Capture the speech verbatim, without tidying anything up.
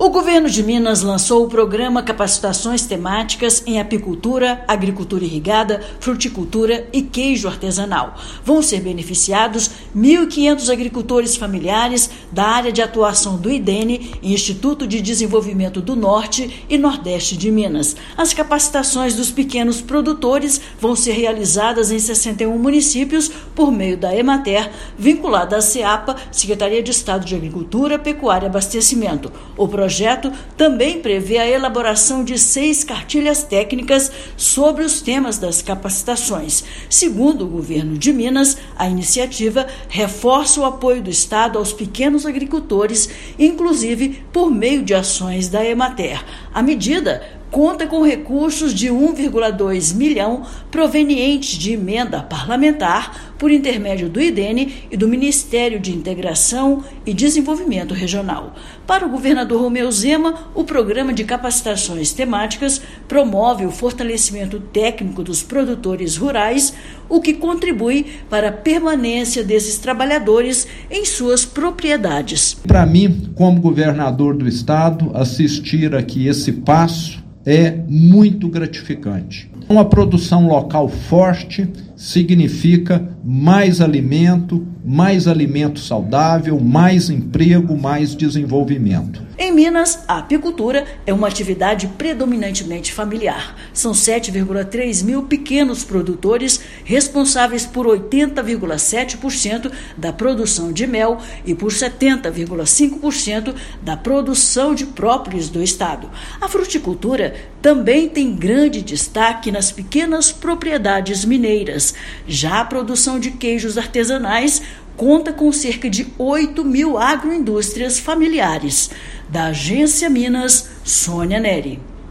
O governo de Minas lançou o programa Capacitações Temáticas em Apicultura, Agricultura Irrigada, Fruticultura e Queijo Artesanal. Vão ser beneficiados mil e quinhentos agricultores familiares da área de atuação do IDENE, Instituto de Desenvolvimento do Norte e Nordeste de Minas. As capacitações dos pequenos produtores vão ser realizadas em sessenta e um municípios por meio da Emater, vinculada à SEAPA, Secretaria de Estado de Agricultura, Pecuária e Abastecimento. O projeto também prevê a elaboração de seis cartilhas técnicas sobre os temas das capacitações. Segundo o governo de Minas, a iniciativa reforça o apoio do Estado aos pequenos agricultores, inclusive por meio de ações da Emater. A medida conta com recursos de um vírgula dois milhão provenientes de emenda parlamentar por intermédio do IDENE e do Ministério de Integração e Desenvolvimento Regional. Para o governador Romeu Zema, o programa de capacitações temáticas promove o fortalecimento técnico dos produtores rurais, o que contribui para a permanência desses trabalhadores em suas propriedades. Para mim, como governador do estado, assistir aqui esse passo é muito gratificante. Uma produção local forte significa mais alimento, mais alimento saudável, mais emprego, mais desenvolvimento. Em Minas, a apicultura é uma atividade predominantemente familiar. São sete vírgula três mil pequenos produtores responsáveis por oitenta vírgula sete por cento da produção de mel e por setenta vírgula cinco por cento da produção de própolis do estado. A fruticultura também tem grande destaque nas pequenas propriedades mineiras. Já a produção de queijos artesanais conta com cerca de oito mil agroindústrias familiares. Da Agência Minas, Sônia Neri.